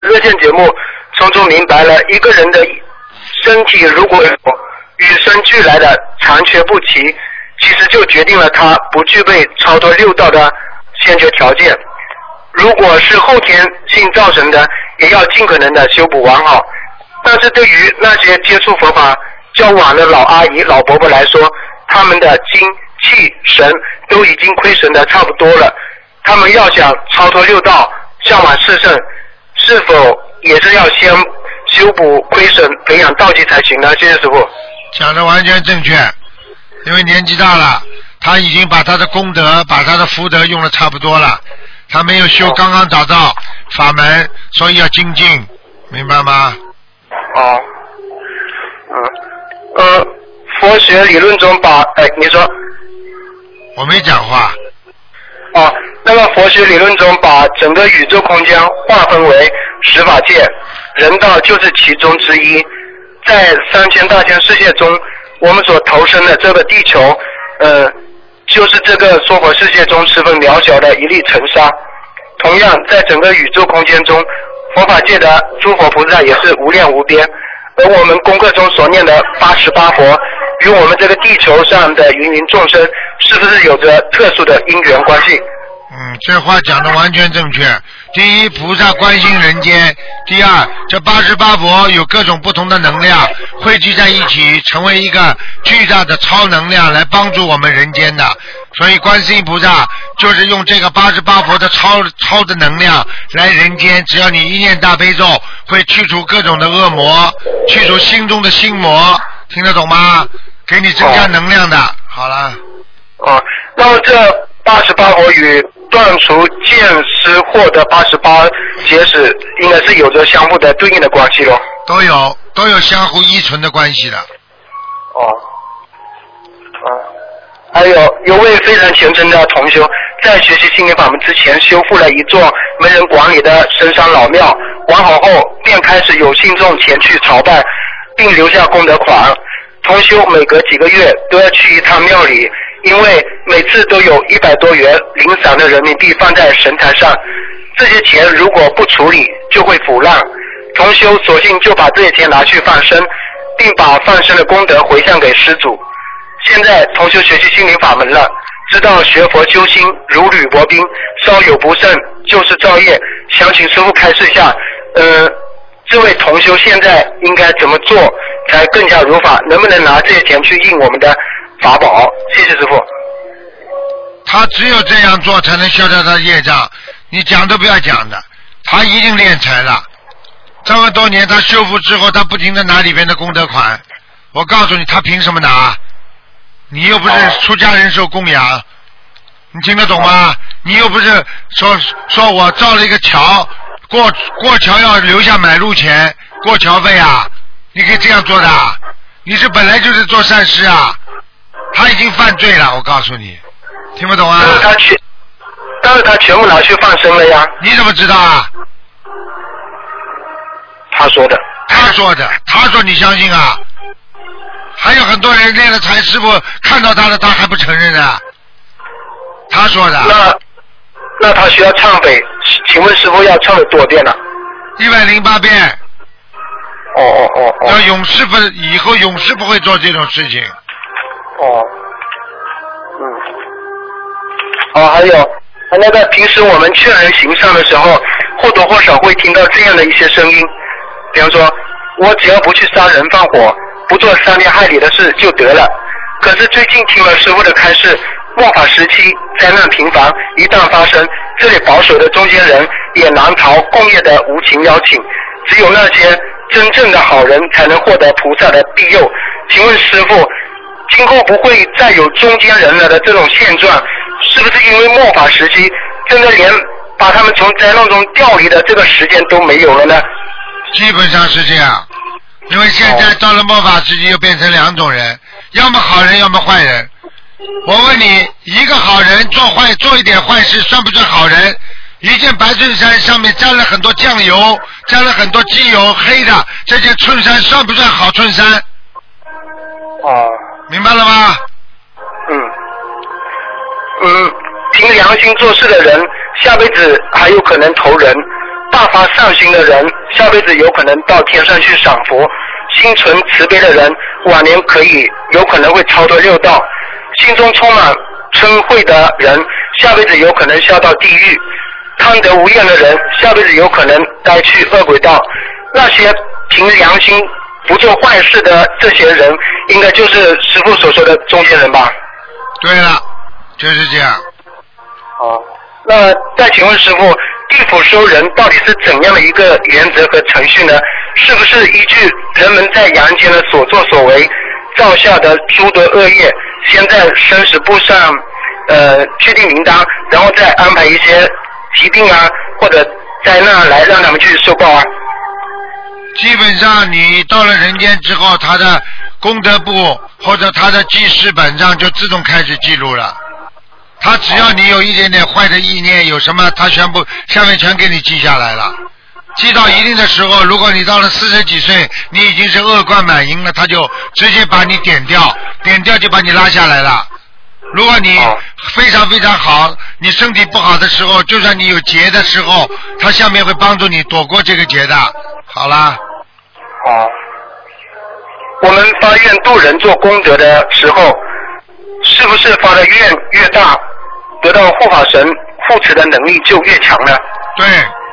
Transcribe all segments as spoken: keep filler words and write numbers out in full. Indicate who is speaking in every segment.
Speaker 1: 热线节目从中明白了，一个人的身体如果有与生俱来的残缺不齐，其实就决定了他不具备超脱六道的先决条件。如果是后天性造成的，也要尽可能的修补完好。但是对于那些接触佛法较晚的老阿姨、老伯伯来说，他们的精气神都已经亏损的差不多了，他们要想超脱六道、向往四圣，是否也是要先修补亏损、培养道基才行呢？谢谢师父。
Speaker 2: 讲的完全正确，因为年纪大了，他已经把他的功德、把他的福德用的差不多了，他没有修刚刚找到法门，所以要精进，明白吗？
Speaker 1: 哦，嗯，呃，佛学理论中把，哎，你说，
Speaker 2: 我没讲话。
Speaker 1: 哦，那么佛学理论中把整个宇宙空间划分为十法界，人道就是其中之一。在三千大千世界中，我们所投身的这个地球，呃，就是这个娑婆世界中十分渺小的一粒尘沙。同样，在整个宇宙空间中，佛法界的诸佛菩萨也是无量无边，而我们功课中所念的八十八佛，与我们这个地球上的芸芸众生，是不是有着特殊的因缘关系？
Speaker 2: 嗯，这话讲的完全正确。第一，菩萨关心人间；第二，这八十八佛有各种不同的能量汇聚在一起，成为一个巨大的超能量来帮助我们人间的。所以观世音菩萨就是用这个八十八佛的超超的能量来人间，只要你一念大悲咒，会去除各种的恶魔，去除心中的心魔，听得懂吗？给你增加能量的。哦、好了。
Speaker 1: 哦，那么这八十八佛与断除见思惑的八十八结使，应该是有着相互的对应的关系咯。
Speaker 2: 都有，都有相互依存的关系的。
Speaker 1: 哦，啊，还有有位非常虔诚的同修，在学习心灵法门之前，修复了一座没人管理的深山老庙，完好后便开始有信众前去朝拜，并留下功德款。同修每隔几个月都要去一趟庙里，因为每次都有一百多元零散的人民币放在神台上，这些钱如果不处理就会腐烂。同修索性就把这些钱拿去放生，并把放生的功德回向给施主。现在同修学习心灵法门了，知道学佛修心如履薄冰，稍有不慎就是造业。想请师父开示一下，呃，这位同修现在应该怎么做才更加如法？能不能拿这些钱去印我们的法宝？谢谢师父。
Speaker 2: 他只有这样做才能消掉他的业障，你讲都不要讲的，他一定敛财了。这么多年他修复之后，他不停地拿里边的功德款，我告诉你，他凭什么拿？你又不是出家人受供养，你听得懂吗？你又不是说说我造了一个桥，过过桥要留下买路钱，过桥费啊，你可以这样做的，你是本来就是做善事啊，他已经犯罪了，我告诉你，听不懂啊？
Speaker 1: 但是他全，但是他全部拿去放生了呀。
Speaker 2: 你怎么知道啊？
Speaker 1: 他说的。
Speaker 2: 他说的，他说你相信啊？还有很多人练了财，师傅看到他了，他还不承认啊？他说的。
Speaker 1: 那那他需要忏悔，请问师傅要忏悔多少遍呢？
Speaker 2: 一百零八遍。
Speaker 1: 哦哦哦哦。
Speaker 2: 要永世不，以后永世不会做这种事情。
Speaker 1: 哦。嗯。哦，还有，那个平时我们劝人行善的时候，或多或少会听到这样的一些声音，比方说，我只要不去杀人放火，不做伤天害理的事就得了。可是最近听了师父的开示，末法时期灾难频繁，一旦发生，这里保守的中间人也难逃共业的无情邀请，只有那些真正的好人才能获得菩萨的庇佑。请问师父，今后不会再有中间人了的这种现状，是不是因为末法时期真的连把他们从灾难中调离的这个时间都没有了呢？
Speaker 2: 基本上是这样，因为现在到了末法时期又变成两种人，要么好人要么坏人。我问你，一个好人做坏做一点坏事算不算好人？一件白衬衫上面沾了很多酱油，沾了很多机油，黑的，这件衬衫算不算好衬衫？
Speaker 1: 哦，
Speaker 2: 明白了吗？
Speaker 1: 嗯嗯，凭良心做事的人，下辈子还有可能投人。 大发善心的人，下辈子有可能到天上去享福；心存慈悲的人，晚年可以有可能会超脱六道；心中充满嗔恚的人，下辈子有可能下到地狱；贪得无厌的人，下辈子有可能该去恶鬼道。那些凭良心不做坏事的这些人，应该就是师父所说的中间人吧？
Speaker 2: 对了，就是这样。
Speaker 1: 哦，那再请问师父，地府收人到底是怎样的一个原则和程序呢？是不是依据人们在阳间的所作所为造下的诸多恶业，先在生死簿上呃确定名单，然后再安排一些疾病啊或者灾难来让他们去受报啊？
Speaker 2: 基本上你到了人间之后，他的功德簿或者他的记事本上就自动开始记录了。他只要你有一点点坏的意念，有什么他全部下面全给你记下来了。记到一定的时候，如果你到了四十几岁，你已经是恶贯满盈了，他就直接把你点掉，点掉就把你拉下来了。如果你非常非常好，你身体不好的时候，就算你有劫的时候，他下面会帮助你躲过这个劫的。好啦。
Speaker 1: 哦。我们发愿度人做功德的时候，是不是发的愿越大，得到护法神护持的能力就越强呢？
Speaker 2: 对。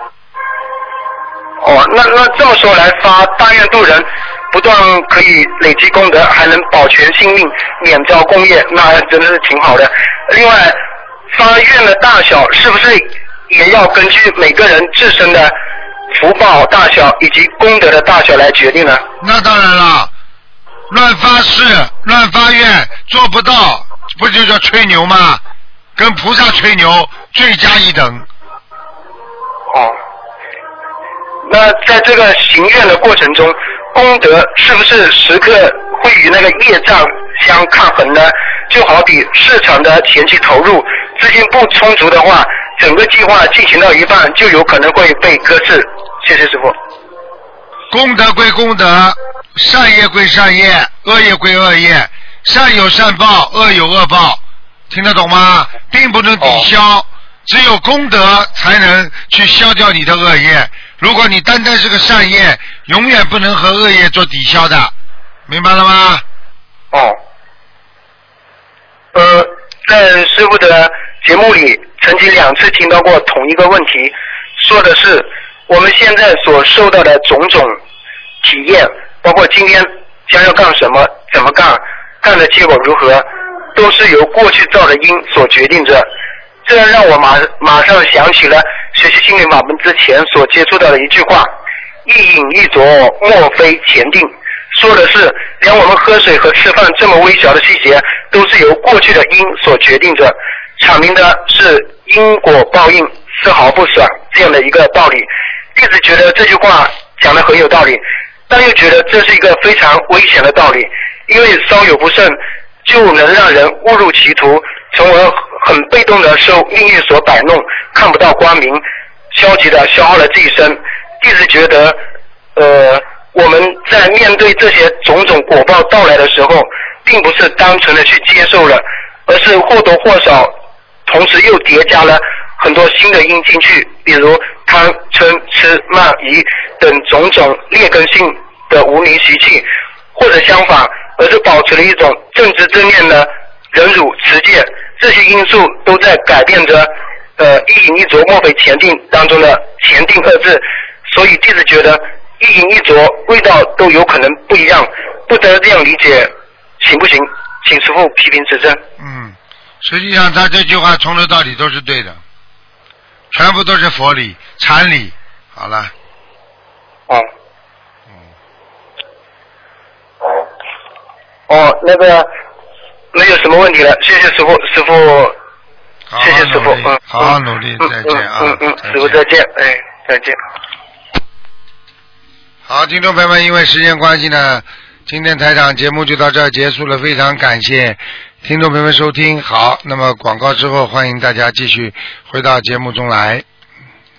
Speaker 1: 哦，那那这么说来，发大愿度人，不断可以累积功德，还能保全性命，免遭共业，那真的是挺好的。另外，发愿的大小是不是也要根据每个人自身的福报大小以及功德的大小来决定呢？
Speaker 2: 那当然了，乱发誓、乱发愿做不到，不就叫吹牛吗？跟菩萨吹牛，罪加一等。
Speaker 1: 哦。那在这个行愿的过程中，功德是不是时刻会与那个业障相抗衡呢？就好比市场的前期投入资金不充足的话，整个计划进行到一半就有可能会被搁置。谢谢师父。
Speaker 2: 功德归功德，善业归善业，恶业归恶业，善有善报，恶有恶报，听得懂吗？并不能抵消，哦、只有功德才能去消掉你的恶业。如果你单单是个善业，永远不能和恶业做抵消的，明白了吗？
Speaker 1: 哦。呃，在师父的节目里，曾经两次听到过同一个问题，说的是我们现在所受到的种种体验，包括今天将要干什么、怎么干、干的结果如何，都是由过去造的因所决定着。这让我马马上想起了学习心灵法门之前所接触到的一句话：一饮一啄，莫非前定。说的是，连我们喝水和吃饭这么微小的细节，都是由过去的因所决定着，阐明的是因果报应，丝毫不爽这样的一个道理。弟子觉得这句话讲得很有道理，但又觉得这是一个非常危险的道理，因为稍有不慎，就能让人误入歧途，从而很被动的受命运所摆弄，看不到光明，消极的消耗了自己身。弟子觉得，呃，我们在面对这些种种果报到来的时候，并不是单纯的去接受了，而是或多或少，同时又叠加了很多新的因进去，比如贪、嗔、痴、慢、疑等种种劣根性的无名习气，或者相反，而是保持了一种正知正念的忍辱持戒，这些因素都在改变着呃一饮一啄莫非前定当中的前定二字，所以弟子觉得一饮一啄味道都有可能不一样，不知道这样理解行不行？请师父批评指正。
Speaker 2: 嗯，实际上他这句话从头到底都是对的，全部都是佛理、禅理。好了。
Speaker 1: 哦。嗯。哦，那个没有什么问题了，谢谢师父，师父，谢谢师父，嗯，
Speaker 2: 好好努力，再见啊，
Speaker 1: 嗯嗯，师父再见，哎，再见。
Speaker 2: 好，听众朋友们，因为时间关系呢，今天台长节目就到这儿结束了，非常感谢听众朋友们收听。好，那么广告之后，欢迎大家继续回到节目中来。